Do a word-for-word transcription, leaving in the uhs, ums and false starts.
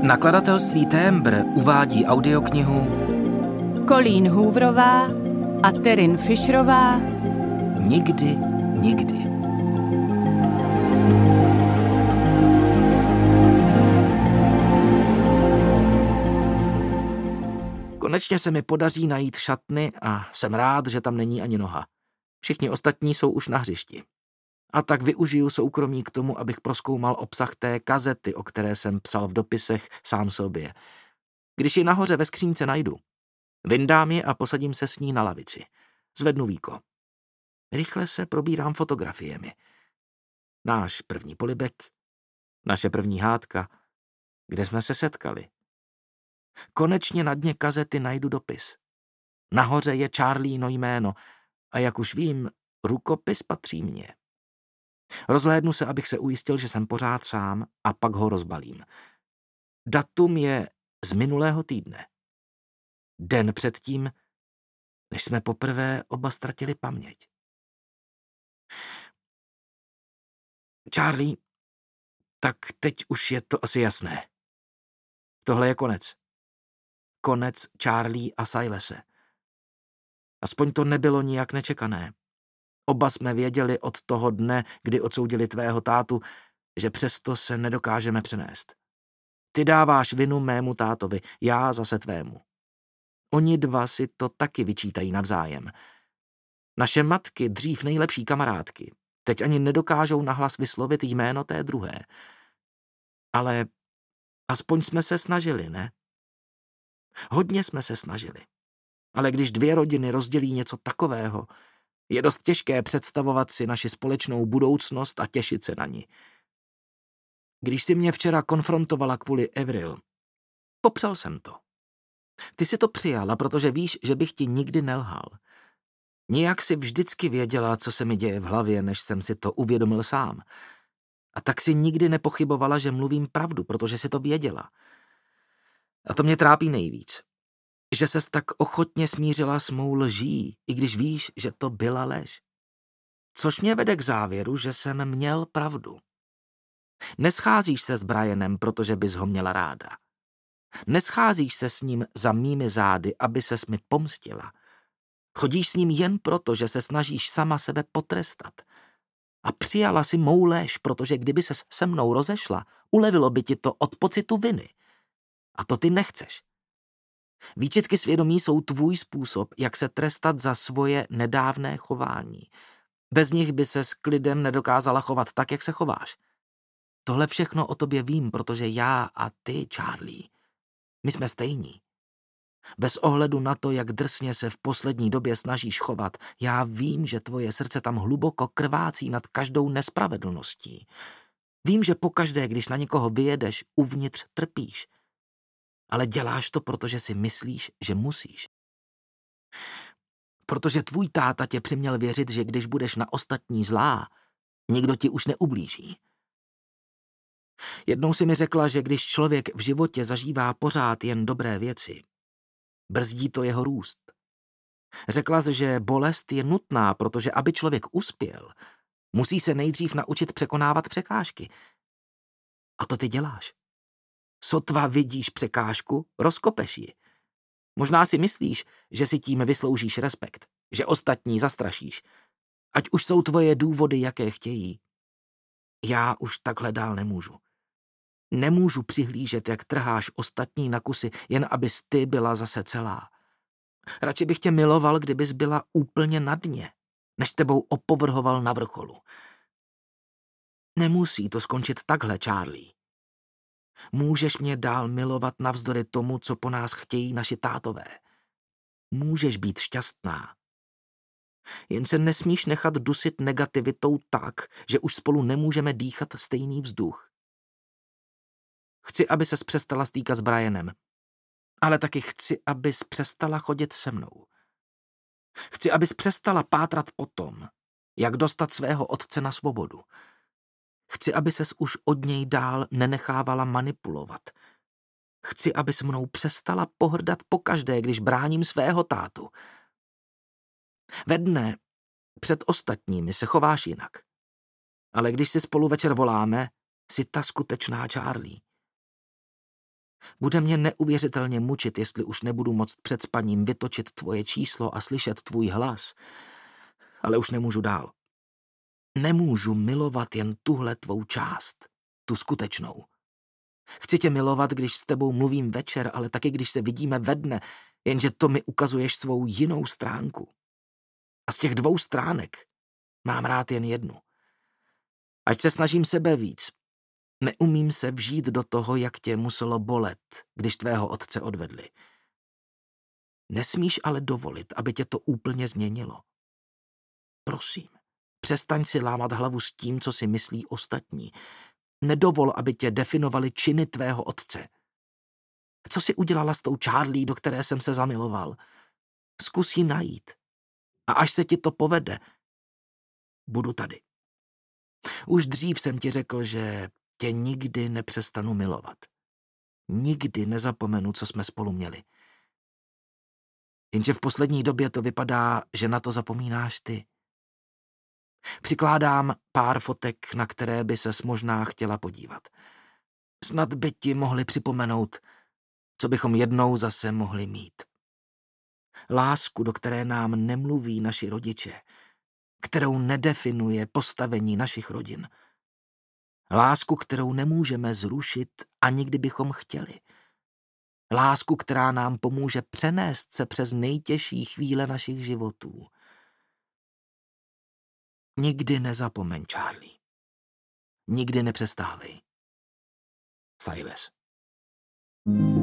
Nakladatelství Témbr uvádí audioknihu Colleen Hooverová a Taryn Fischerová Nikdy, nikdy. Konečně se mi podaří najít šatny a jsem rád, že tam není ani noha. Všichni ostatní jsou už na hřišti. A tak využiju soukromí k tomu, abych prozkoumal obsah té kazety, o které jsem psal v dopisech sám sobě. Když ji nahoře ve skřínce najdu, vyndám ji a posadím se s ní na lavici. Zvednu víko. Rychle se probírám fotografiemi. Náš první polibek, naše první hádka, kde jsme se setkali. Konečně na dně kazety najdu dopis. Nahoře je Charlieno jméno a jak už vím, rukopis patří mně. Rozhlédnu se, abych se ujistil, že jsem pořád sám, a pak ho rozbalím. Datum je z minulého týdne. Den předtím, než jsme poprvé oba ztratili paměť. Charlie, tak teď už je to asi jasné. Tohle je konec. Konec Charlie a Silese. Aspoň to nebylo nijak nečekané. Oba jsme věděli od toho dne, kdy odsoudili tvého tátu, že přesto se nedokážeme přenést. Ty dáváš vinu mému tátovi, já zase tvému. Oni dva si to taky vyčítají navzájem. Naše matky, dřív nejlepší kamarádky, teď ani nedokážou nahlas vyslovit jméno té druhé. Ale aspoň jsme se snažili, ne? Hodně jsme se snažili. Ale když dvě rodiny rozdělí něco takového, je dost těžké představovat si naši společnou budoucnost a těšit se na ní. Když si mě včera konfrontovala kvůli Avril, popřel jsem to. Ty si to přijala, protože víš, že bych ti nikdy nelhal. Nijak si vždycky věděla, co se mi děje v hlavě, než jsem si to uvědomil sám. A tak si nikdy nepochybovala, že mluvím pravdu, protože si to věděla. A to mě trápí nejvíc. Že ses tak ochotně smířila s mou lží, i když víš, že to byla lež. Což mě vede k závěru, že jsem měl pravdu. Nescházíš se s Brianem, protože bys ho měla ráda. Nescházíš se s ním za mými zády, aby ses mi pomstila. Chodíš s ním jen proto, že se snažíš sama sebe potrestat. A přijala si mou lež, protože kdyby ses se mnou rozešla, ulevilo by ti to od pocitu viny. A to ty nechceš. Výčitky svědomí jsou tvůj způsob, jak se trestat za svoje nedávné chování. Bez nich by se s klidem nedokázala chovat tak, jak se chováš. Tohle všechno o tobě vím, protože já a ty, Charlie, my jsme stejní. Bez ohledu na to, jak drsně se v poslední době snažíš chovat, já vím, že tvoje srdce tam hluboko krvácí nad každou nespravedlností. Vím, že pokaždé, když na někoho vyjedeš, uvnitř trpíš. Ale děláš to, protože si myslíš, že musíš. Protože tvůj táta tě přiměl věřit, že když budeš na ostatní zlá, nikdo ti už neublíží. Jednou si mi řekla, že když člověk v životě zažívá pořád jen dobré věci, brzdí to jeho růst. Řekla jsi, že bolest je nutná, protože aby člověk uspěl, musí se nejdřív naučit překonávat překážky. A to ty děláš. Sotva vidíš překážku, rozkopeš ji. Možná si myslíš, že si tím vysloužíš respekt, že ostatní zastrašíš. Ať už jsou tvoje důvody, jaké chtějí. Já už takhle dál nemůžu. Nemůžu přihlížet, jak trháš ostatní na kusy, jen abys ty byla zase celá. Radši bych tě miloval, kdybys byla úplně na dně, než tebou opovrhoval na vrcholu. Nemusí to skončit takhle, Charlie. Můžeš mě dál milovat navzdory tomu, co po nás chtějí naši tátové. Můžeš být šťastná. Jen se nesmíš nechat dusit negativitou tak, že už spolu nemůžeme dýchat stejný vzduch. Chci, aby ses přestala stýkat s Brianem, ale taky chci, abys přestala chodit se mnou. Chci, abys přestala pátrat po tom, jak dostat svého otce na svobodu. Chci, aby ses už od něj dál nenechávala manipulovat. Chci, aby se mnou přestala pohrdat pokaždé, když bráním svého tátu. Ve dne před ostatními se chováš jinak. Ale když si spolu večer voláme, jsi ta skutečná Charlie. Bude mě neuvěřitelně mučit, jestli už nebudu moct před spaním vytočit tvoje číslo a slyšet tvůj hlas. Ale už nemůžu dál. Nemůžu milovat jen tuhle tvou část, tu skutečnou. Chci tě milovat, když s tebou mluvím večer, ale taky když se vidíme ve dne, jenže to mi ukazuješ svou jinou stránku. A z těch dvou stránek mám rád jen jednu. Ať se snažím sebe víc, neumím se vžít do toho, jak tě muselo bolet, když tvého otce odvedli. Nesmíš ale dovolit, aby tě to úplně změnilo. Prosím, přestaň si lámat hlavu s tím, co si myslí ostatní. Nedovol, aby tě definovali činy tvého otce. Co jsi udělala s tou Charlie, do které jsem se zamiloval? Zkus ji najít. A až se ti to povede, budu tady. Už dřív jsem ti řekl, že tě nikdy nepřestanu milovat. Nikdy nezapomenu, co jsme spolu měli. Jenže v poslední době to vypadá, že na to zapomínáš ty. Přikládám pár fotek, na které by ses možná chtěla podívat. Snad by ti mohli připomenout, co bychom jednou zase mohli mít. Lásku, do které nám nemluví naši rodiče, kterou nedefinuje postavení našich rodin. Lásku, kterou nemůžeme zrušit, ani kdybychom chtěli. Lásku, která nám pomůže přenést se přes nejtěžší chvíle našich životů. Nikdy nezapomeň, Charlie. Nikdy nepřestávej. Silas.